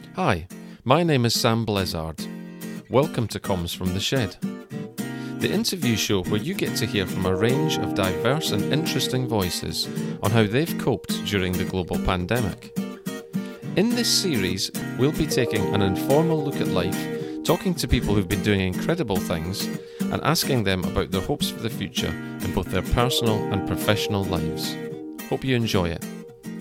Hi, my name is Sam Blizzard. Welcome to Comms from the Shed, the interview show where you get to hear from a range of diverse and interesting voices on how they've coped during the global pandemic. In this series, we'll be taking an informal look at life, talking to people who've been doing incredible things, and asking them about their hopes for the future in both their personal and professional lives. Hope you enjoy it.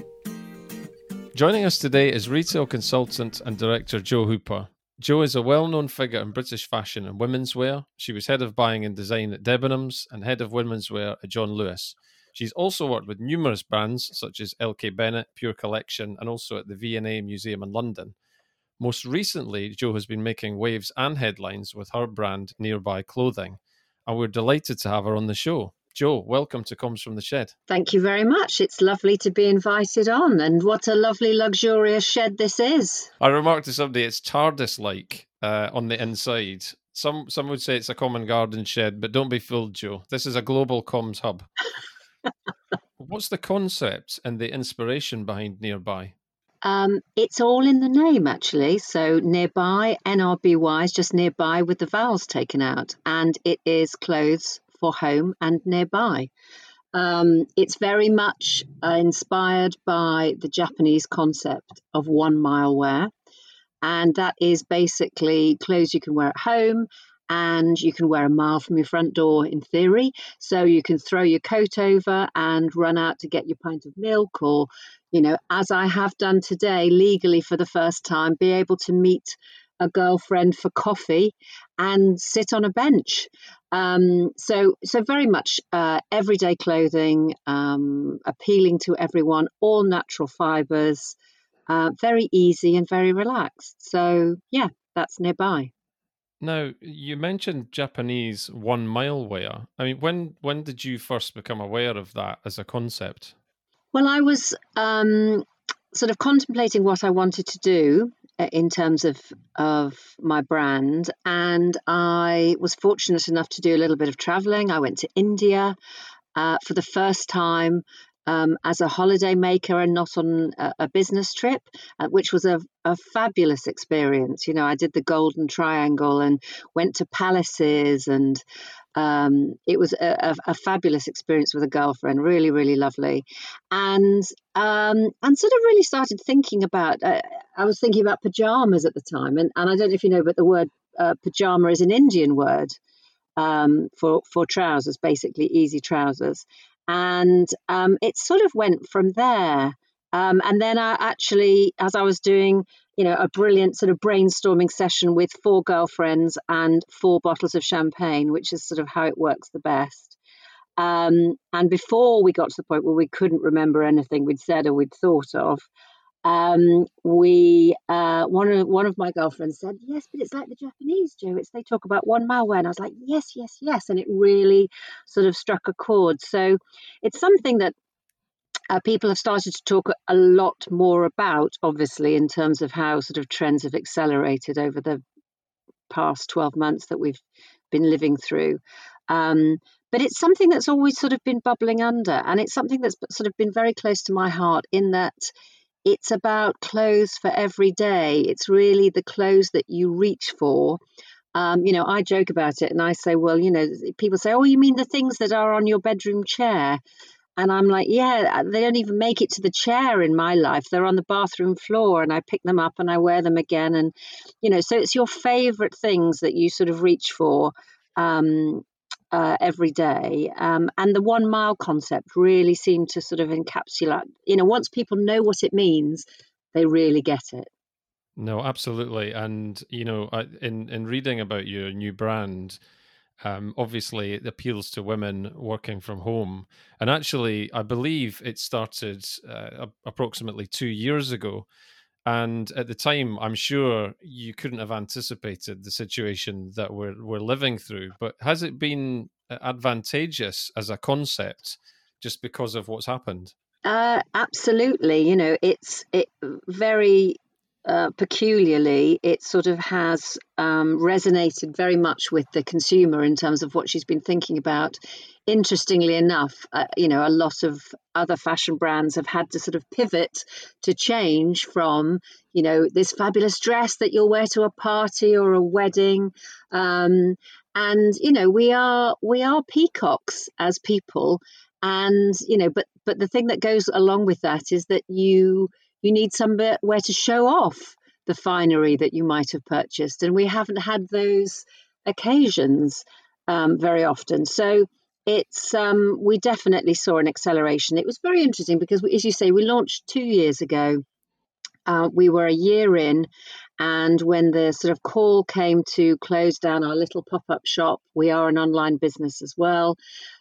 Joining us today is retail consultant and director Jo Hooper. Jo is a well-known figure in British fashion and women's wear. She was head of buying and design at Debenhams and head of women's wear at John Lewis. She's also worked with numerous brands such as LK Bennett, Pure Collection, and also at the V&A Museum in London. Most recently, Jo has been making waves and headlines with her brand Nearby Clothing, and we're delighted to have her on the show. Jo, welcome to Comms from the Shed. Thank you very much. It's lovely to be invited on, and what a lovely, luxurious shed this is. I remarked to somebody it's TARDIS-like on the inside. Some would say it's a common garden shed, but don't be fooled, Jo. This is a global comms hub. What's the concept and the inspiration behind Nearby? It's all in the name, actually. So Nearby, NRBY, is just nearby with the vowels taken out, and it is clothes for home and nearby. It's very much inspired by the Japanese concept of 1 mile wear. And that is basically clothes you can wear at home and you can wear a mile from your front door in theory. So you can throw your coat over and run out to get your pint of milk, or, as I have done today, legally for the first time, be able to meet a girlfriend for coffee and sit on a bench. So very much everyday clothing, appealing to everyone, all natural fibers. Very easy and very relaxed. So, yeah, that's Nearby. Now, you mentioned Japanese 1 mile wear. I mean, when did you first become aware of that as a concept? Well, I was sort of contemplating what I wanted to do in terms of my brand, and I was fortunate enough to do a little bit of traveling. I went to India for the first time as a holiday maker and not on a business trip, which was a fabulous experience. I did the Golden Triangle and went to palaces, and it was a fabulous experience with a girlfriend, really, really lovely. And sort of really started thinking about, I was thinking about pajamas at the time. And I don't know if you know, but the word pajama is an Indian word for trousers, basically easy trousers. And it sort of went from there. And then I actually, as I was doing, a brilliant sort of brainstorming session with 4 girlfriends and 4 bottles of champagne, which is sort of how it works the best. And before we got to the point where we couldn't remember anything we'd said or we'd thought of, we one of my girlfriends said, yes, but it's like the Japanese do, they talk about 1 mile wear. And I was like, yes, yes, yes, and it really sort of struck a chord. So it's something that people have started to talk a lot more about, obviously, in terms of how sort of trends have accelerated over the past 12 months that we've been living through. But it's something that's always sort of been bubbling under, and it's something that's sort of been very close to my heart, in that it's about clothes for every day. It's really the clothes that you reach for. I joke about it and I say, well, people say, oh, you mean the things that are on your bedroom chair? And I'm like, yeah, they don't even make it to the chair in my life. They're on the bathroom floor, and I pick them up and I wear them again. And, so it's your favorite things that you sort of reach for every day. And the 1 mile concept really seemed to sort of encapsulate, once people know what it means, they really get it. No, absolutely. And, in reading about your new brand, obviously it appeals to women working from home. And actually, I believe it started approximately 2 years ago. And at the time, I'm sure you couldn't have anticipated the situation that we're living through. But has it been advantageous as a concept just because of what's happened? Absolutely. It's very peculiarly, it sort of has resonated very much with the consumer in terms of what she's been thinking about. Interestingly enough, a lot of other fashion brands have had to sort of pivot to change from, this fabulous dress that you'll wear to a party or a wedding. And we are peacocks as people, and but the thing that goes along with that is that you need somewhere to show off the finery that you might have purchased. And we haven't had those occasions very often. So we definitely saw an acceleration. It was very interesting because, as you say, we launched 2 years ago. We were a year in, and when the sort of call came to close down our little pop-up shop, we are an online business as well.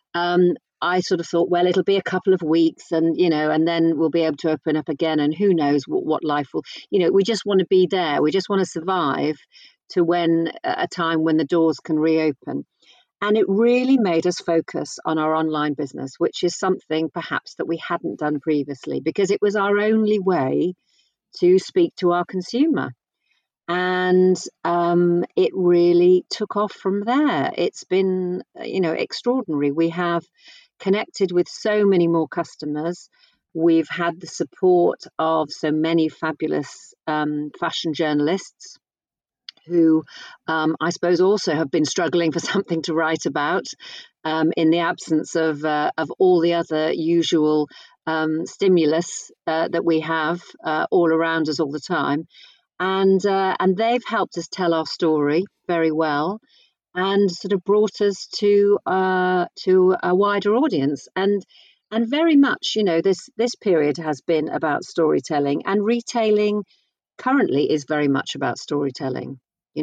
I sort of thought, well, it'll be a couple of weeks, and then we'll be able to open up again, and who knows what life will. We just want to be there. We just want to survive to when a time when the doors can reopen. And it really made us focus on our online business, which is something perhaps that we hadn't done previously, because it was our only way to speak to our consumer. And it really took off from there. It's been, extraordinary. We have connected with so many more customers. We've had the support of so many fabulous fashion journalists who I suppose also have been struggling for something to write about in the absence of all the other usual stimulus that we have all around us all the time. And they've helped us tell our story very well, and sort of brought us to a wider audience. And very much, this period has been about storytelling, and retailing currently is very much about storytelling.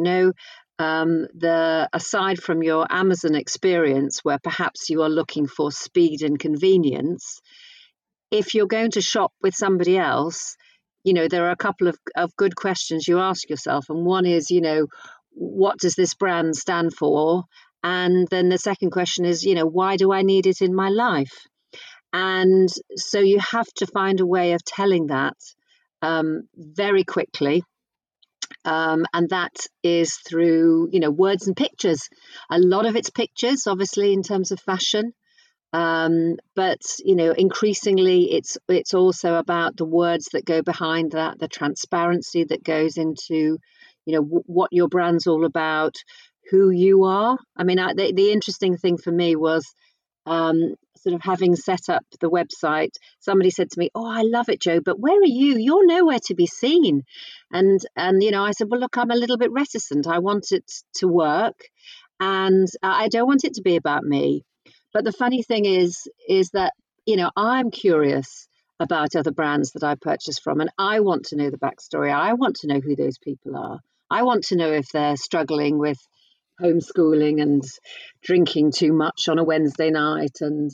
The aside from your Amazon experience, where perhaps you are looking for speed and convenience, if you're going to shop with somebody else, there are a couple of good questions you ask yourself. And one is, what does this brand stand for? And then the second question is, why do I need it in my life? And so you have to find a way of telling that very quickly. And that is through, words and pictures. A lot of it's pictures, obviously, in terms of fashion. But increasingly it's also about the words that go behind that, the transparency that goes into what your brand's all about, who you are. I mean, the interesting thing for me was sort of having set up the website. Somebody said to me, "Oh, I love it, Jo, but where are you? You're nowhere to be seen." And I said, "Well, look, I'm a little bit reticent. I want it to work, and I don't want it to be about me." But the funny thing is that, I'm curious about other brands that I purchase from, and I want to know the backstory. I want to know who those people are. I want to know if they're struggling with homeschooling and drinking too much on a Wednesday night, and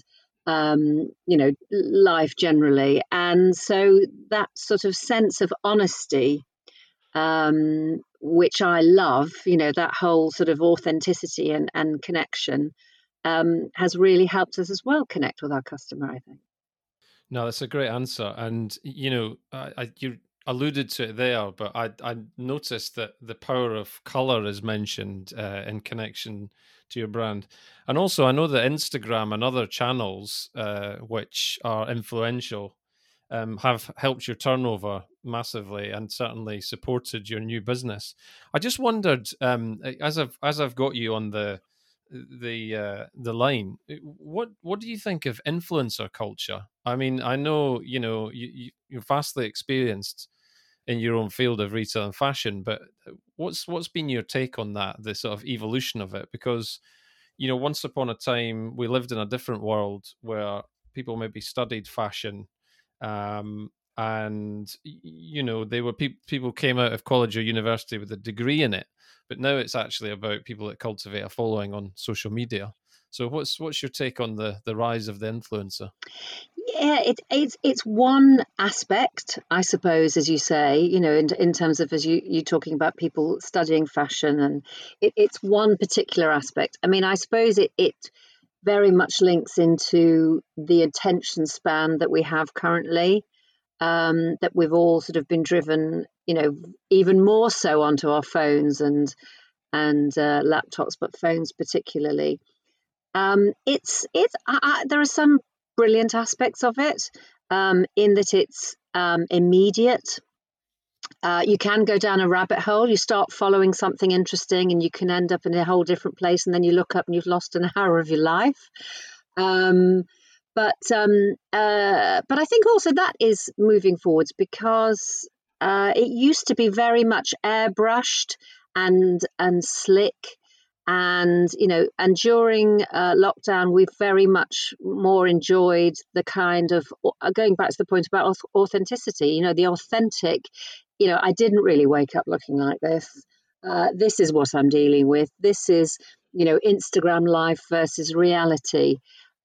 life generally. And so that sort of sense of honesty, which I love, that whole sort of authenticity and connection, has really helped us as well connect with our customer, I think. No, that's a great answer. And, you alluded to it there, but I noticed that the power of color is mentioned in connection to your brand. And also, I know that Instagram and other channels, which are influential, have helped your turnover massively and certainly supported your new business. I just wondered, as I've got you on the line, what do you think of influencer culture? I mean, I know you're vastly experienced in your own field of retail and fashion, but what's been your take on that, the sort of evolution of it? Because once upon a time we lived in a different world where people maybe studied fashion, and they were people came out of college or university with a degree in it, but now it's actually about people that cultivate a following on social media. So what's your take on the rise of the influencer? Yeah, it's one aspect, I suppose, as you say, in terms of, as you're talking about people studying fashion, and it's one particular aspect. I mean, I suppose it very much links into the attention span that we have currently. that we've all sort of been driven, even more so onto our phones and laptops, but phones particularly. There are some brilliant aspects of it, in that it's immediate. You can go down a rabbit hole. You start following something interesting, and you can end up in a whole different place. And then you look up, and you've lost an hour of your life. But I think also that is moving forwards, because it used to be very much airbrushed and slick. And during lockdown, we've very much more enjoyed the kind of, going back to the point about authenticity, the authentic, I didn't really wake up looking like this. This is what I'm dealing with. This is, Instagram life versus reality.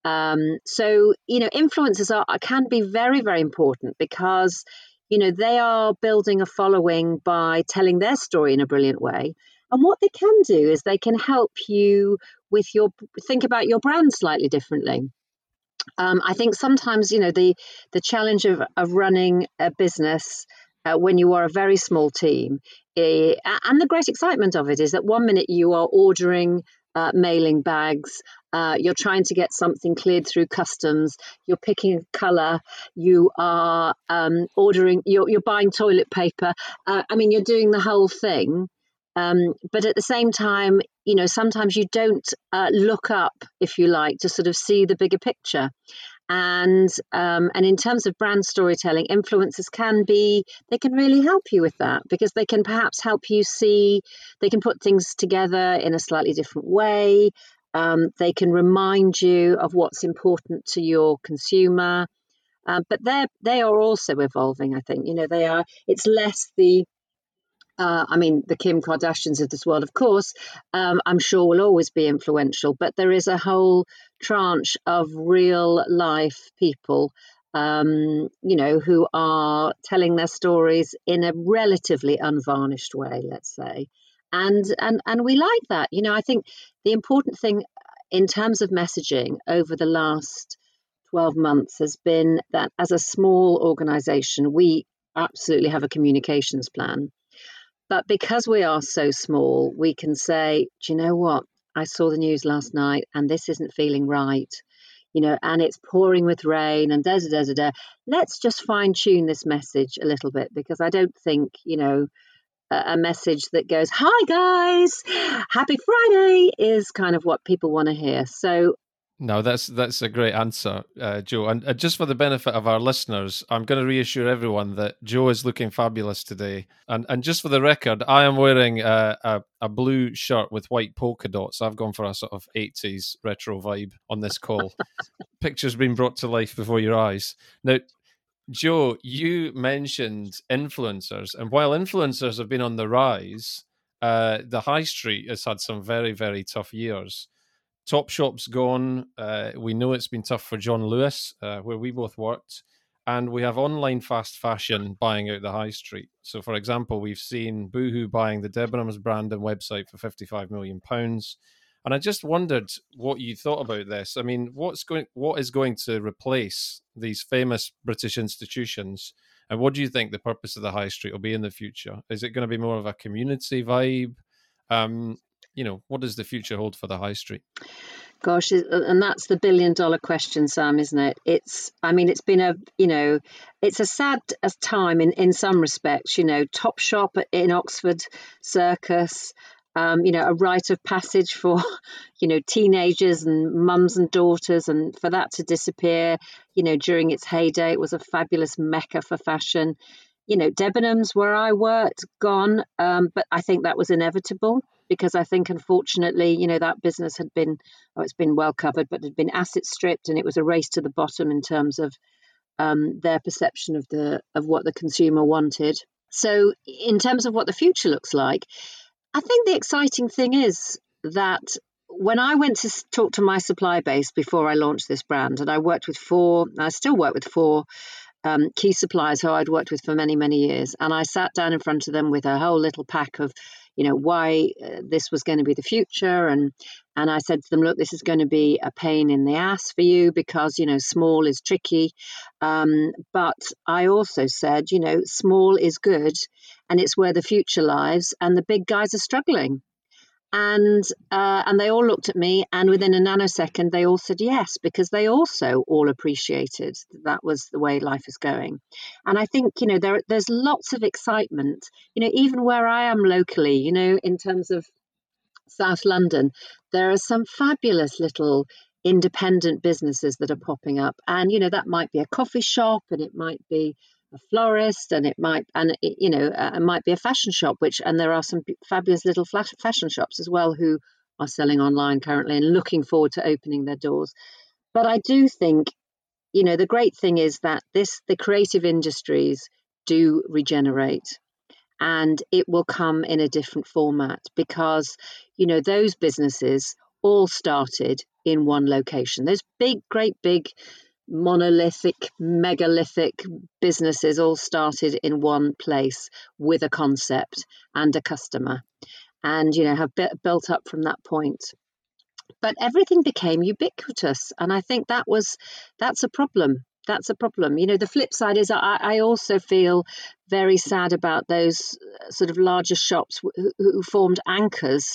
So influencers can be very, very important, because they are building a following by telling their story in a brilliant way. And what they can do is they can help you with think about your brand slightly differently. I think sometimes the challenge of running a business when you are a very small team, and the great excitement of it, is that one minute you are ordering mailing bags, you're trying to get something cleared through customs, you're picking a colour, you are ordering, you're buying toilet paper. You're doing the whole thing. But at the same time, sometimes you don't look up, if you like, to sort of see the bigger picture. And in terms of brand storytelling, influencers can really help you with that, because they can perhaps help you see, they can put things together in a slightly different way. They can remind you of what's important to your consumer. But they are also evolving, I think. It's less the Kim Kardashians of this world, of course, I'm sure will always be influential, but there is a whole tranche of real life people, who are telling their stories in a relatively unvarnished way, let's say. And we like that. I think the important thing in terms of messaging over the last 12 months has been that as a small organization, we absolutely have a communications plan. But because we are so small, we can say, do you know what? I saw the news last night and this isn't feeling right, and it's pouring with rain and da da da da. Let's just fine tune this message a little bit, because I don't think, a message that goes, hi guys, happy Friday, is kind of what people want to hear. So no, that's a great answer, Jo. And just for the benefit of our listeners, I'm going to reassure everyone that Jo is looking fabulous today. And just for the record, I am wearing a blue shirt with white polka dots. I've gone for a sort of 80s retro vibe on this call. Pictures being brought to life before your eyes. Now, Jo, you mentioned influencers. And while influencers have been on the rise, the high street has had some very, very tough years. Topshop's gone. We know it's been tough for John Lewis, where we both worked. And we have online fast fashion buying out the high street. So, for example, we've seen Boohoo buying the Debenhams brand and website for £55 million. And I just wondered what you thought about this. I mean, what is going to replace these famous British institutions? And what do you think the purpose of the high street will be in the future? Is it going to be more of a community vibe? What does the future hold for the high street? Gosh, and that's the $1 billion question, Sam, isn't it? It's been it's a sad time in some respects. Topshop in Oxford Circus, a rite of passage for, teenagers and mums and daughters, and for that to disappear, during its heyday, it was a fabulous mecca for fashion. Debenhams, where I worked, gone, but I think that was inevitable, because I think, unfortunately, that business had been, it's been well covered, but had been asset stripped, and it was a race to the bottom in terms of their perception of what the consumer wanted. So in terms of what the future looks like, I think the exciting thing is that when I went to talk to my supply base before I launched this brand, and I still work with four key suppliers who I'd worked with for many, many years. And I sat down in front of them with a whole little pack of, why this was going to be the future. And I said to them, look, this is going to be a pain in the ass for you because, small is tricky. But I also said, small is good and it's where the future lies, and the big guys are struggling. And they all looked at me, and within a nanosecond, they all said yes, because they also all appreciated that was the way life is going. And I think, there's lots of excitement, even where I am locally, in terms of South London, there are some fabulous little independent businesses that are popping up. And, that might be a coffee shop, and it might be a florist, and it might be a fashion shop, and there are some fabulous little fashion shops as well who are selling online currently and looking forward to opening their doors. But I do think, the great thing is that the creative industries do regenerate, and it will come in a different format because, those businesses all started in one location. Those great big monolithic, megalithic businesses all started in one place with a concept and a customer, and have built up from that point. But everything became ubiquitous, and I think that's a problem. That's a problem. The flip side is I also feel very sad about those sort of larger shops who formed anchors.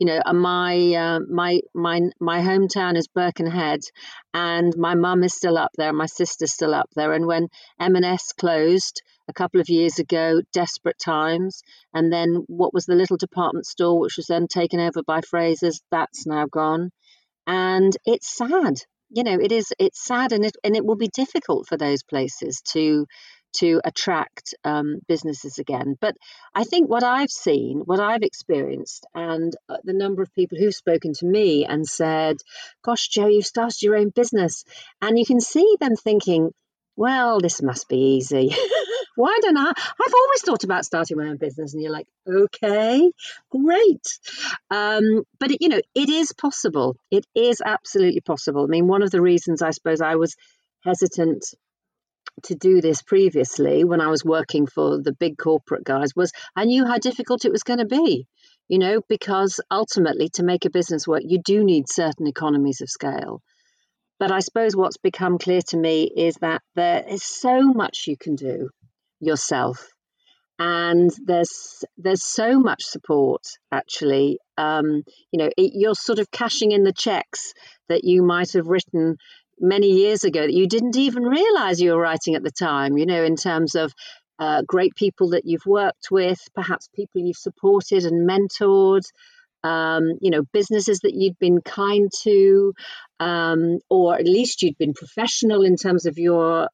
My hometown is Birkenhead, and my mum is still up there, my sister's still up there. And when M&S closed a couple of years ago, desperate times, and then what was the little department store, which was then taken over by Frasers, that's now gone, and it's sad. It's sad, and it will be difficult for those places to attract businesses again. But I think what I've seen, what I've experienced, and the number of people who've spoken to me and said, gosh, Jo, you've started your own business, and you can see them thinking, well, this must be easy. Why don't I? I've always thought about starting my own business. And you're like, okay, great. But it is possible. It is absolutely possible. I mean, one of the reasons I suppose I was hesitant to do this previously when I was working for the big corporate guys was I knew how difficult it was going to be, because ultimately to make a business work, you do need certain economies of scale. But I suppose what's become clear to me is that there is so much you can do yourself, and there's so much support actually. You're sort of cashing in the checks that you might have written many years ago that you didn't even realize you were writing at the time, in terms of great people that you've worked with, perhaps people you've supported and mentored, businesses that you'd been kind to, or at least you'd been professional in terms of your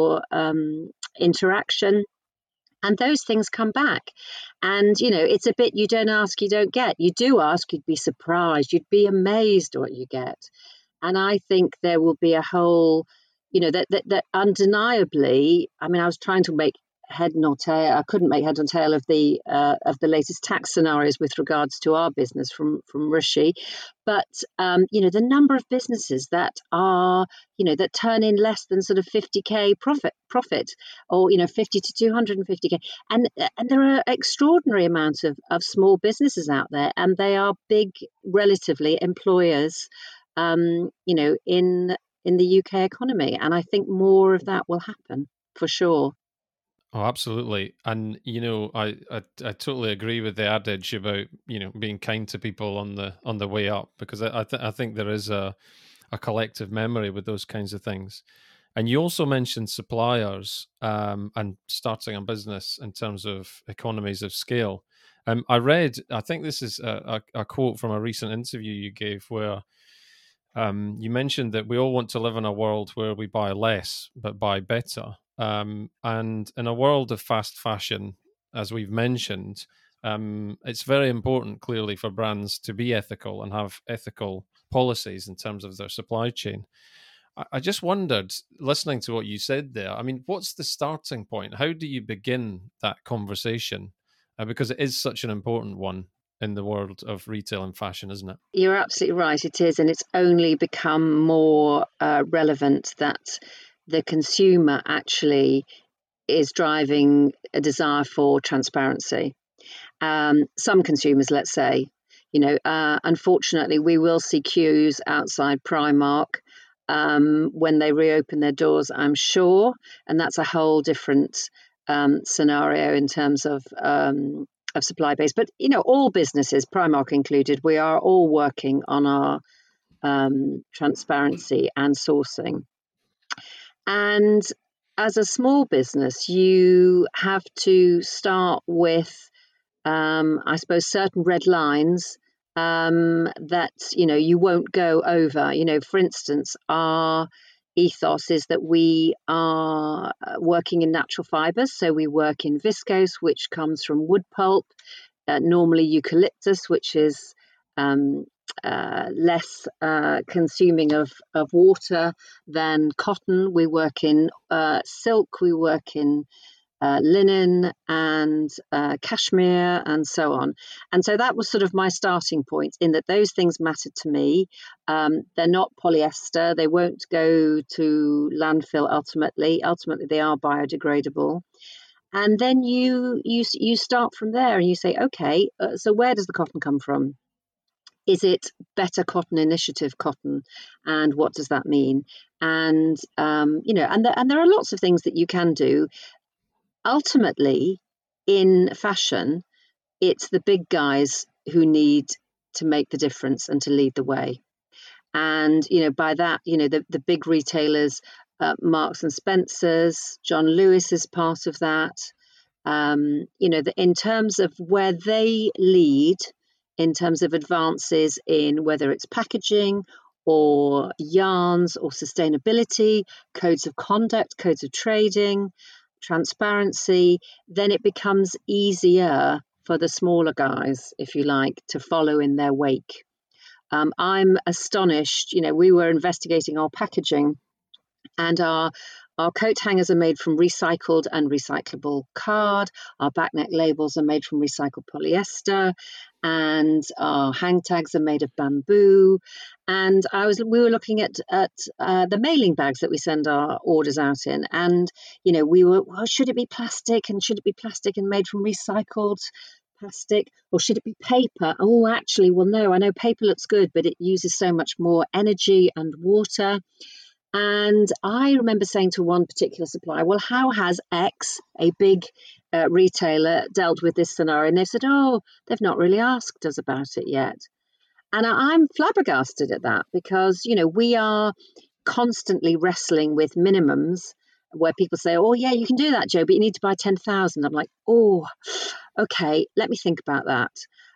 interaction. And those things come back. And, it's a bit, you don't ask, you don't get. You do ask, you'd be surprised, you'd be amazed what you get. And I think there will be a whole, that undeniably, I mean, I was trying to make head nor tail. I couldn't make head or tail of the latest tax scenarios with regards to our business from Rishi, but the number of businesses that are that turn in less than sort of 50k profit, or 50 to 250k, and there are extraordinary amounts of small businesses out there, and they are big relatively employers, in the UK economy, and I think more of that will happen for sure. Oh, absolutely. And, I totally agree with the adage about, being kind to people on the way up, because I think there is a collective memory with those kinds of things. And you also mentioned suppliers, and starting a business in terms of economies of scale. I think this is a quote from a recent interview you gave where you mentioned that we all want to live in a world where we buy less but buy better. And in a world of fast fashion, as we've mentioned, it's very important, clearly, for brands to be ethical and have ethical policies in terms of their supply chain. I just wondered, listening to what you said there, I mean, what's the starting point? How do you begin that conversation? Because it is such an important one in the world of retail and fashion, isn't it? You're absolutely right, it is. And it's only become more relevant that the consumer actually is driving a desire for transparency. Some consumers, let's say, unfortunately, we will see queues outside Primark when they reopen their doors, I'm sure, and that's a whole different scenario in terms of supply base. But all businesses, Primark included, we are all working on our transparency and sourcing. And as a small business, you have to start with, I suppose, certain red lines that you won't go over. For instance, our ethos is that we are working in natural fibres, so we work in viscose, which comes from wood pulp, normally eucalyptus, which is less consuming of water than cotton. We work in silk, we work in linen and cashmere and so on. And so that was sort of my starting point, in that those things mattered to me. They're not polyester. They won't go to landfill ultimately. Ultimately, they are biodegradable. And then you start from there and you say, okay, so where does the cotton come from? Is it Better Cotton Initiative cotton? And what does that mean? And, and there are lots of things that you can do. Ultimately, in fashion, it's the big guys who need to make the difference and to lead the way. And, by that, the big retailers, Marks and Spencer's, John Lewis is part of that. In terms of where they lead, in terms of advances in whether it's packaging or yarns or sustainability, codes of conduct, codes of trading, transparency, then it becomes easier for the smaller guys, if you like, to follow in their wake. I'm astonished. We were investigating our packaging, and our coat hangers are made from recycled and recyclable card. Our backneck labels are made from recycled polyester, and our hang tags are made of bamboo. And we were looking at the mailing bags that we send our orders out in, and we were, well, should it be plastic, and should it be plastic and made from recycled plastic, or should it be paper? Oh, actually, well, no, I know paper looks good, but it uses so much more energy and water. And I remember saying to one particular supplier, well, how has X, a big retailer, dealt with this scenario? And they said, oh, they've not really asked us about it yet. And I'm flabbergasted at that, because, we are constantly wrestling with minimums where people say, oh, yeah, you can do that, Jo, but you need to buy 10,000. I'm like, oh, okay, let me think about that.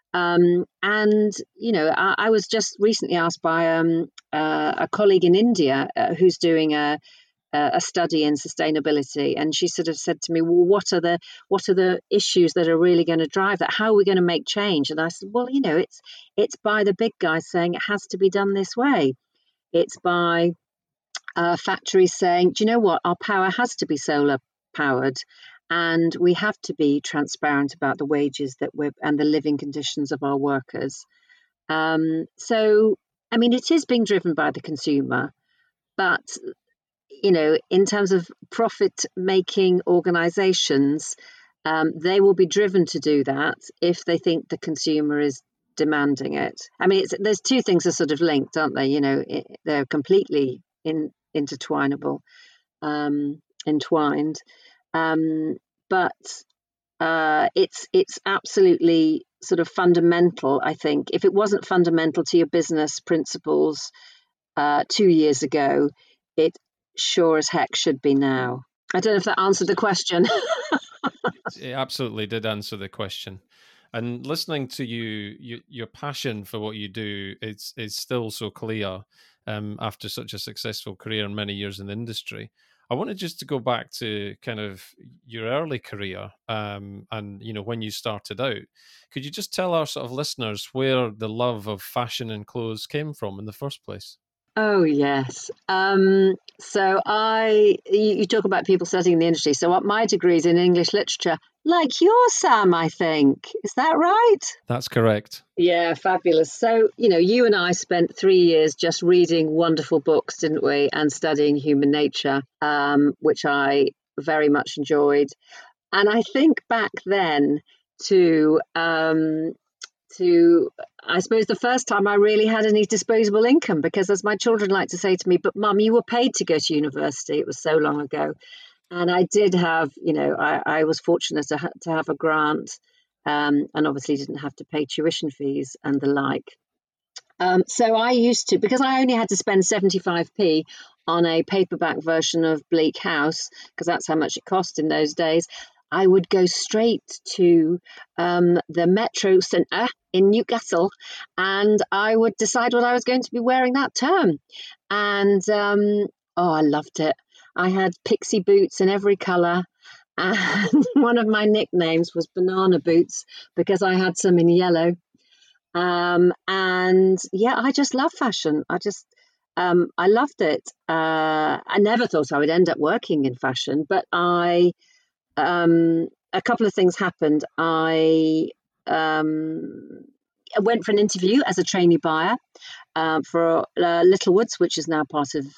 I was just recently asked by a colleague in India who's doing a study in sustainability, and she sort of said to me, well, what are the issues that are really going to drive that? How are we going to make change? And I said, well, it's by the big guys saying it has to be done this way. It's by factories saying, do you know what, our power has to be solar powered, and we have to be transparent about the wages and the living conditions of our workers. So, I mean, it is being driven by the consumer, but in terms of profit-making organisations, they will be driven to do that if they think the consumer is demanding it. I mean, there's two things are sort of linked, aren't they? They're completely intertwinable, entwined. But it's absolutely sort of fundamental, I think. If it wasn't fundamental to your business principles 2 years ago, it sure as heck should be now. I don't know if that answered the question. It absolutely did answer the question. And listening to your passion for what you do is still so clear after such a successful career and many years in the industry. I wanted just to go back to kind of your early career and, when you started out. Could you just tell our sort of listeners where the love of fashion and clothes came from in the first place? Oh, yes. So you talk about people studying the industry. So my degree is in English literature, like yours, Sam, I think. Is that right? That's correct. Yeah, fabulous. So, you and I spent 3 years just reading wonderful books, didn't we? And studying human nature, which I very much enjoyed. And I think back then, to I suppose the first time I really had any disposable income, because as my children like to say to me, but Mum, you were paid to go to university. It was so long ago. And I did have, I was fortunate to have a grant, and obviously didn't have to pay tuition fees and the like. So I used to, because I only had to spend 75p on a paperback version of Bleak House, because that's how much it cost in those days. I would go straight to the Metro Centre in Newcastle, and I would decide what I was going to be wearing that term. And I loved it. I had pixie boots in every colour. And one of my nicknames was Banana Boots because I had some in yellow. And yeah, I just love fashion. I loved it. I never thought I would end up working in fashion, but a couple of things happened. I went for an interview as a trainee buyer for Littlewoods, which is now part of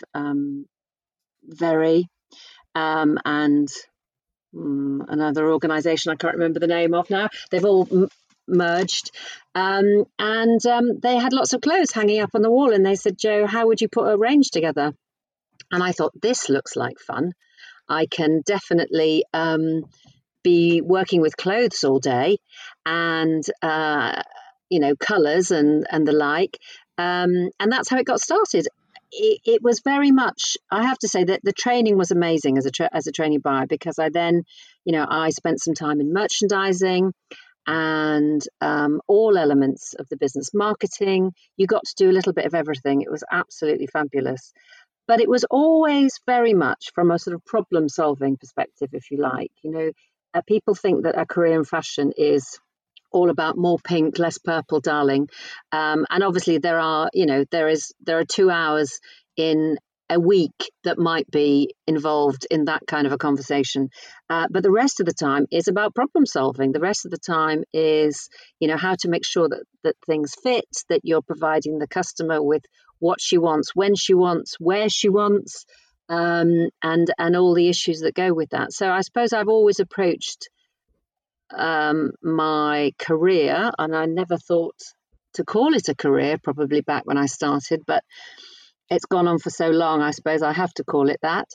Very, and another organisation I can't remember the name of now. They've all merged, and they had lots of clothes hanging up on the wall, and they said, Jo, how would you put a range together? And I thought, this looks like fun. I can definitely be working with clothes all day, and colours and the like, and that's how it got started. It was very much, I have to say that the training was amazing as a trainee buyer, because I then, I spent some time in merchandising and all elements of the business, marketing. You got to do a little bit of everything. It was absolutely fabulous. But it was always very much from a sort of problem solving perspective, if you like. People think that a career in fashion is all about more pink, less purple, darling. And obviously there are 2 hours in a week that might be involved in that kind of a conversation. But the rest of the time is about problem solving. The rest of the time is, how to make sure that things fit, that you're providing the customer with what she wants, when she wants, where she wants, and all the issues that go with that. So I suppose I've always approached my career, and I never thought to call it a career probably back when I started, but it's gone on for so long, I suppose I have to call it that.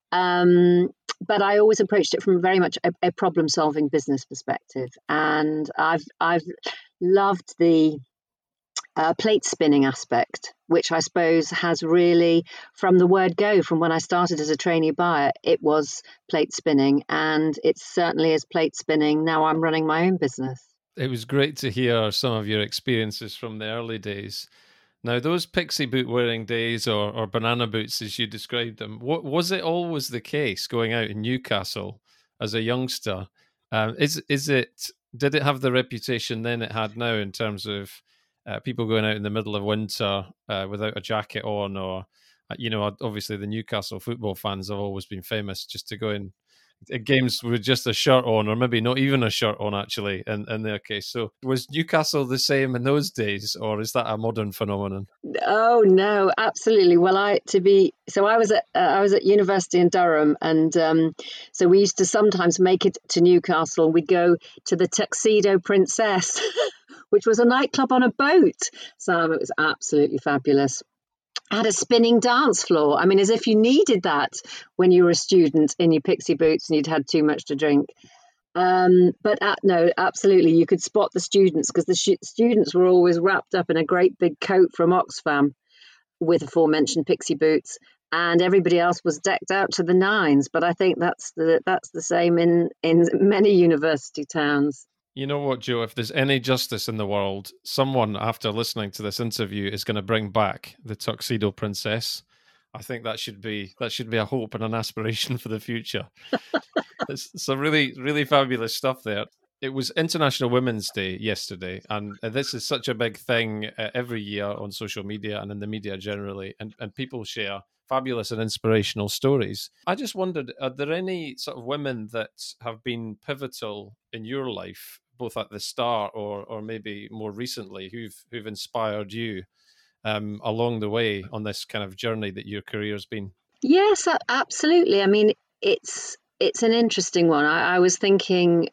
But I always approached it from very much a problem-solving business perspective, and I've loved the plate spinning aspect, which I suppose has really, from the word go, from when I started as a trainee buyer, it was plate spinning, and it certainly is plate spinning. Now I'm running my own business. It was great to hear some of your experiences from the early days. Now, those pixie boot wearing days, or banana boots as you described them, what was it always the case going out in Newcastle as a youngster? Did it have the reputation then it had now in terms of people going out in the middle of winter without a jacket on, or obviously the Newcastle football fans have always been famous just to go in games with just a shirt on, or maybe not even a shirt on, actually, in their case. So was Newcastle the same in those days, or is that a modern phenomenon? Oh no, absolutely. Well, I was at university in Durham, and so we used to sometimes make it to Newcastle, and we'd go to the Tuxedo Princess, which was a nightclub on a boat. So it was absolutely fabulous. Had a spinning dance floor. I mean, as if you needed that when you were a student in your pixie boots and you'd had too much to drink. But no, absolutely, you could spot the students, because the students were always wrapped up in a great big coat from Oxfam with aforementioned pixie boots, and everybody else was decked out to the nines. But I think that's the same in many university towns. You know what, Jo? If there's any justice in the world, someone after listening to this interview is going to bring back the Tuxedo Princess. I think that should be a hope and an aspiration for the future. It's some really, really fabulous stuff there. It was International Women's Day yesterday, and this is such a big thing every year on social media and in the media generally, and people share fabulous and inspirational stories. I just wondered, are there any sort of women that have been pivotal in your life, both at the start or maybe more recently, who've inspired you along the way on this kind of journey that your career's been? Yes, absolutely. I mean, it's an interesting one. I was thinking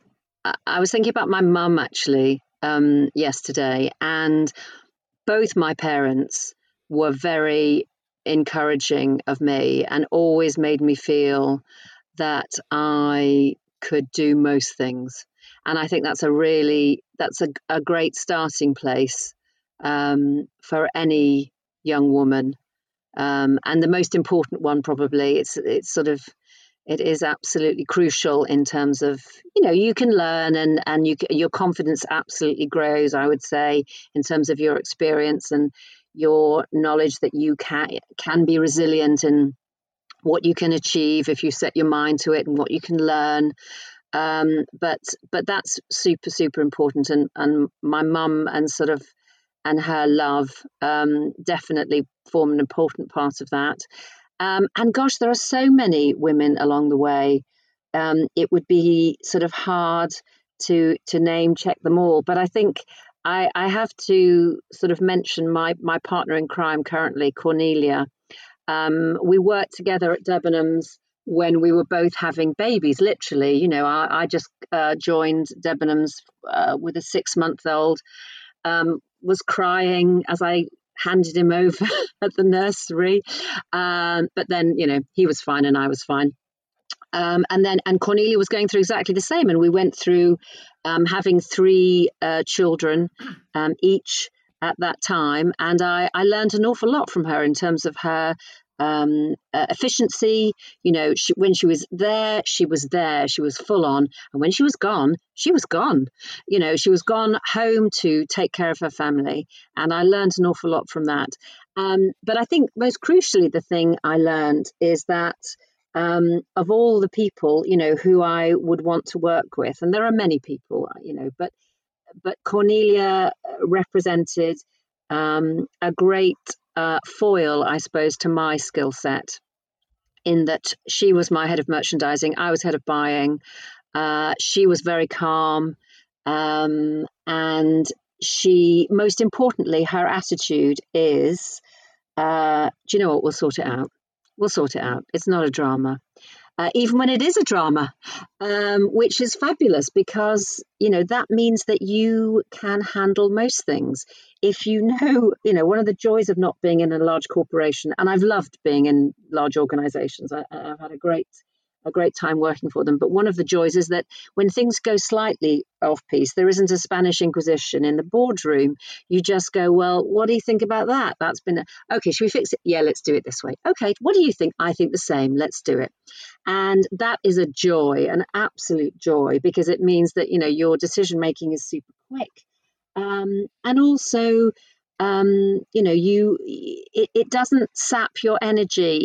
I was thinking about my mum actually yesterday, and both my parents were very encouraging of me and always made me feel that I could do most things. And I think that's a great starting place for any young woman. And the most important one, probably, it is absolutely crucial in terms of, you can learn, and your confidence absolutely grows, I would say, in terms of your experience and your knowledge that you can be resilient in what you can achieve if you set your mind to it, and what you can learn. But that's super, super important. And my mum and her love definitely form an important part of that. And gosh, there are so many women along the way. It would be sort of hard to name check them all, but I think I have to sort of mention my partner in crime currently, Cornelia. We worked together at Debenhams when we were both having babies, literally. I just joined Debenhams with a 6-month old, was crying as I handed him over at the nursery. But then, he was fine and I was fine. And Cornelia was going through exactly the same. And we went through having 3 children each at that time. And I learned an awful lot from her in terms of her efficiency. When she was there, she was there. She was full on. And when she was gone, she was gone. She was gone home to take care of her family. And I learned an awful lot from that. But I think most crucially, the thing I learned is that of all the people, who I would want to work with, and there are many people, but Cornelia represented a great foil, I suppose, to my skill set, in that she was my head of merchandising, I was head of buying. She was very calm, and she, most importantly, her attitude is, do you know what, we'll sort it out. We'll sort it out. It's not a drama. Even when it is a drama, which is fabulous, because that means that you can handle most things. If one of the joys of not being in a large corporation, and I've loved being in large organizations. I've had a great time working for them. But one of the joys is that when things go slightly off piece, there isn't a Spanish Inquisition in the boardroom. You just go, well, what do you think about that? That's been okay. Should we fix it? Yeah, let's do it this way. Okay, what do you think? I think the same. Let's do it. And that is a joy, an absolute joy, because it means that your decision making is super quick, and also it doesn't sap your energy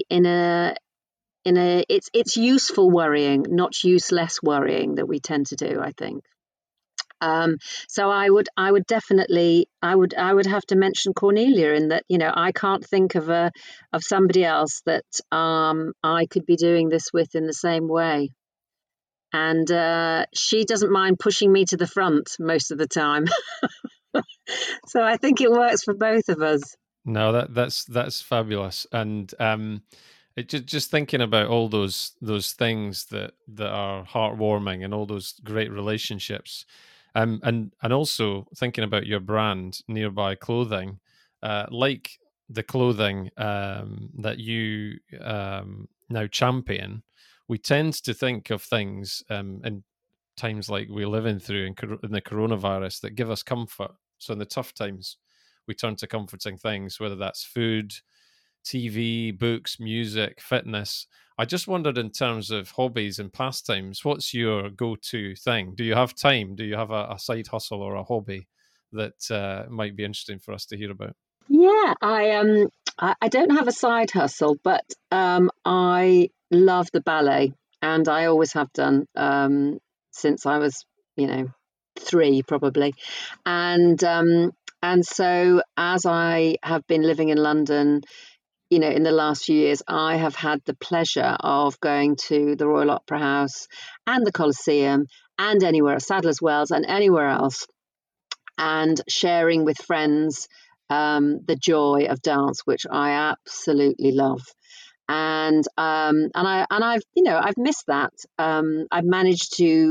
it's useful worrying, not useless worrying, that we tend to do, I think. So I would definitely I would have to mention Cornelia, in that I can't think of somebody else that I could be doing this with in the same way. And she doesn't mind pushing me to the front most of the time. So I think it works for both of us. No, that's fabulous. And just thinking about all those things that are heartwarming, and all those great relationships, and also thinking about your brand, Nearby Clothing, like the clothing that you now champion. We tend to think of things in times like we're living through in the coronavirus that give us comfort. So in the tough times, we turn to comforting things, whether that's food, TV, books, music, fitness. I just wondered, in terms of hobbies and pastimes, what's your go-to thing? Do you have time? Do you have a side hustle or a hobby that might be interesting for us to hear about? Yeah, I don't have a side hustle, but I love the ballet, and I always have done, since I was, 3 probably, and so as I have been living in London, in the last few years, I have had the pleasure of going to the Royal Opera House and the Colosseum, and anywhere, Sadler's Wells, and anywhere else, and sharing with friends the joy of dance, which I absolutely love. And I've missed that. I've managed to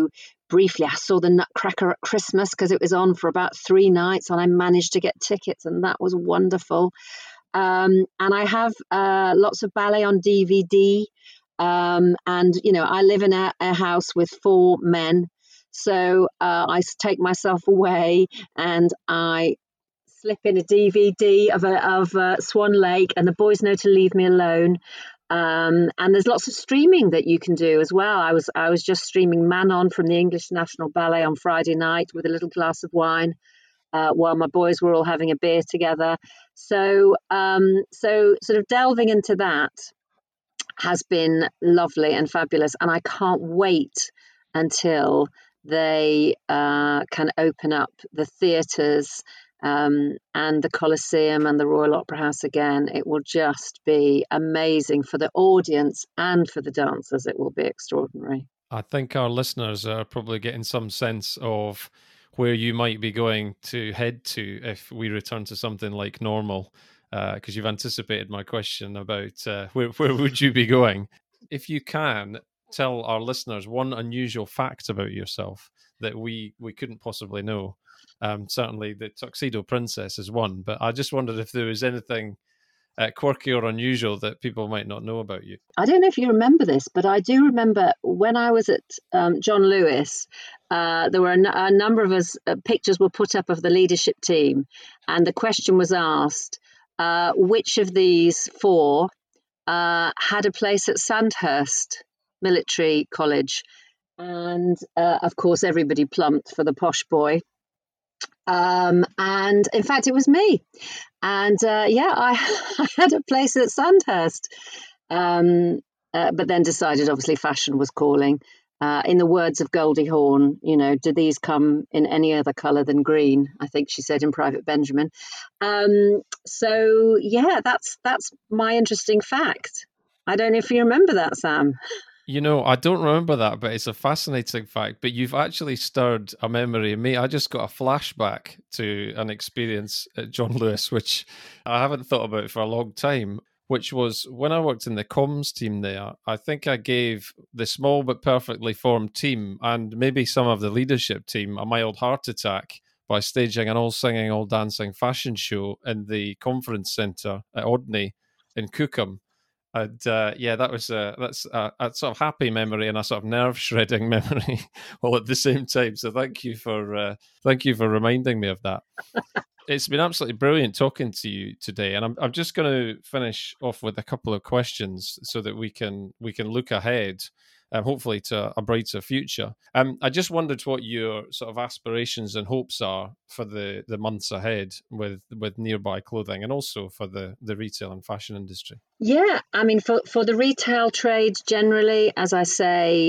briefly, I saw the Nutcracker at Christmas because it was on for about 3 nights, and I managed to get tickets, and that was wonderful. And I have lots of ballet on DVD. And, I live in a house with 4 men. So I take myself away and I slip in a DVD of Swan Lake, and the boys know to leave me alone. And there's lots of streaming that you can do as well. I was just streaming Manon from the English National Ballet on Friday night with a little glass of wine while my boys were all having a beer together. So sort of delving into that has been lovely and fabulous, and I can't wait until they can open up the theatres and the Coliseum and the Royal Opera House again. It will just be amazing for the audience and for the dancers. It will be extraordinary. I think our listeners are probably getting some sense of where you might be going to head to if we return to something like normal, because you've anticipated my question about where would you be going. If you can, tell our listeners one unusual fact about yourself that we couldn't possibly know. Certainly the Tuxedo Princess is one, but I just wondered if there was anything quirky or unusual that people might not know about you. I don't know if you remember this, but I do remember when I was at John Lewis, there were a number of us, pictures were put up of the leadership team, and the question was asked, which of these 4 had a place at Sandhurst Military College? And of course, everybody plumped for the posh boy. And in fact, it was me. And I had a place at Sandhurst, but then decided obviously fashion was calling. In the words of Goldie Hawn, do these come in any other colour than green? I think she said in Private Benjamin. So that's my interesting fact. I don't know if you remember that, Sam. I don't remember that, but it's a fascinating fact. But you've actually stirred a memory in me. I just got a flashback to an experience at John Lewis, which I haven't thought about for a long time, which was when I worked in the comms team there. I think I gave the small but perfectly formed team and maybe some of the leadership team a mild heart attack by staging an all-singing, all-dancing fashion show in the conference centre at Odney in Cookham. And that's a sort of happy memory and a sort of nerve-shredding memory all at the same time. So thank you for reminding me of that. It's been absolutely brilliant talking to you today, and I'm just going to finish off with a couple of questions so that we can look ahead, hopefully to a brighter future. I just wondered what your sort of aspirations and hopes are for the months ahead with Nearby Clothing, and also for the retail and fashion industry. Yeah, I mean, for the retail trade generally, as I say,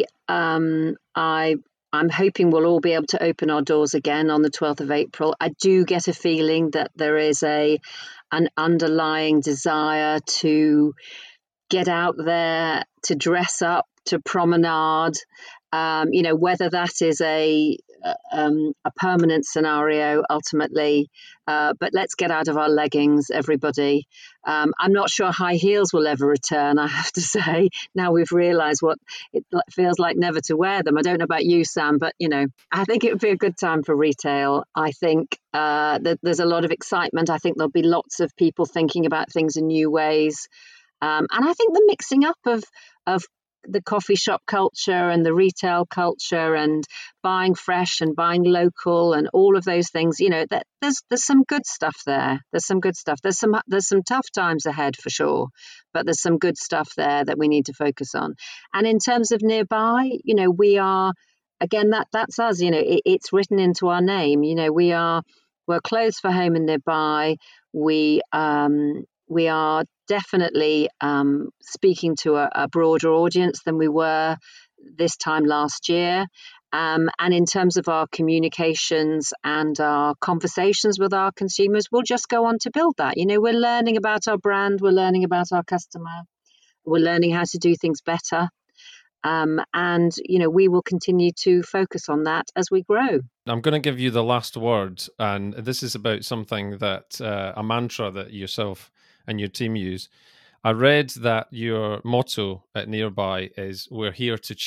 I'm hoping we'll all be able to open our doors again on the 12th of April. I do get a feeling that there is an underlying desire to get out there, to dress up, to promenade, whether that is a permanent scenario ultimately, but let's get out of our leggings, everybody. I'm not sure high heels will ever return, I have to say. Now we've realised what it feels like never to wear them. I don't know about you, Sam, but, I think it would be a good time for retail. I think that there's a lot of excitement. I think there'll be lots of people thinking about things in new ways. And I think the mixing up of the coffee shop culture and the retail culture and buying fresh and buying local and all of those things, that there's some good stuff there. There's some good stuff. There's some tough times ahead for sure, but there's some good stuff there that we need to focus on. And in terms of Nearby, we are, again, that's us. It's written into our name. We're clothes for home and nearby. We are definitely speaking to a broader audience than we were this time last year. And in terms of our communications and our conversations with our consumers, we'll just go on to build that. We're learning about our brand, we're learning about our customer, we're learning how to do things better. And we will continue to focus on that as we grow. I'm going to give you the last word, and this is about something that a mantra that yourself and your team use. I read that your motto at Nearby is "We're here to cheer."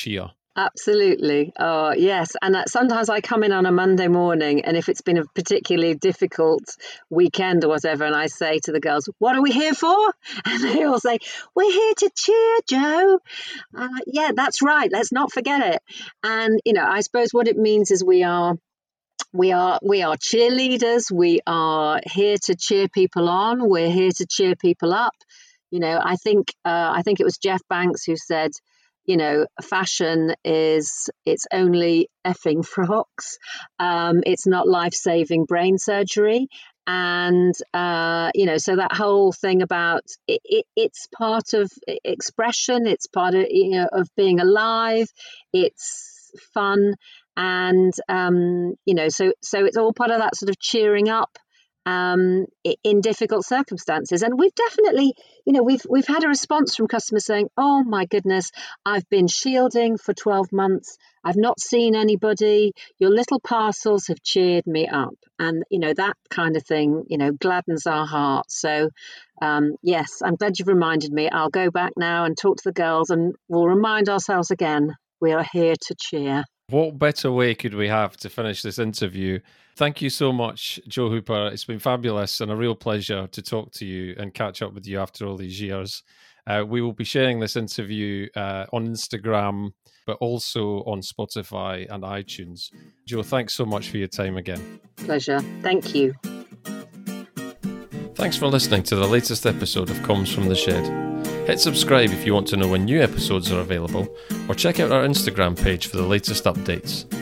Absolutely. Oh, yes. And sometimes I come in on a Monday morning, and if it's been a particularly difficult weekend or whatever, and I say to the girls, "What are we here for?" And they all say, "We're here to cheer, Joe." I'm like, "Yeah, that's right. Let's not forget it." And, I suppose what it means is we are cheerleaders. We are here to cheer people on. We're here to cheer people up. I think it was Jeff Banks who said, fashion it's only effing frocks. It's not life-saving brain surgery. And so that whole thing about it's part of expression. It's part of being alive. It's fun. And so it's all part of that sort of cheering up in difficult circumstances. And we've definitely, we've had a response from customers saying, "Oh my goodness, I've been shielding for 12 months. I've not seen anybody. Your little parcels have cheered me up." And that kind of thing gladdens our hearts. So yes, I'm glad you've reminded me. I'll go back now and talk to the girls, and we'll remind ourselves again, we are here to cheer. What better way could we have to finish this interview? Thank you so much, Joe Hooper. It's been fabulous and a real pleasure to talk to you and catch up with you after all these years. We will be sharing this interview on Instagram, but also on Spotify and iTunes. Joe, thanks so much for your time again. Pleasure. Thank you. Thanks for listening to the latest episode of Comms from the Shed. Hit subscribe if you want to know when new episodes are available, or check out our Instagram page for the latest updates.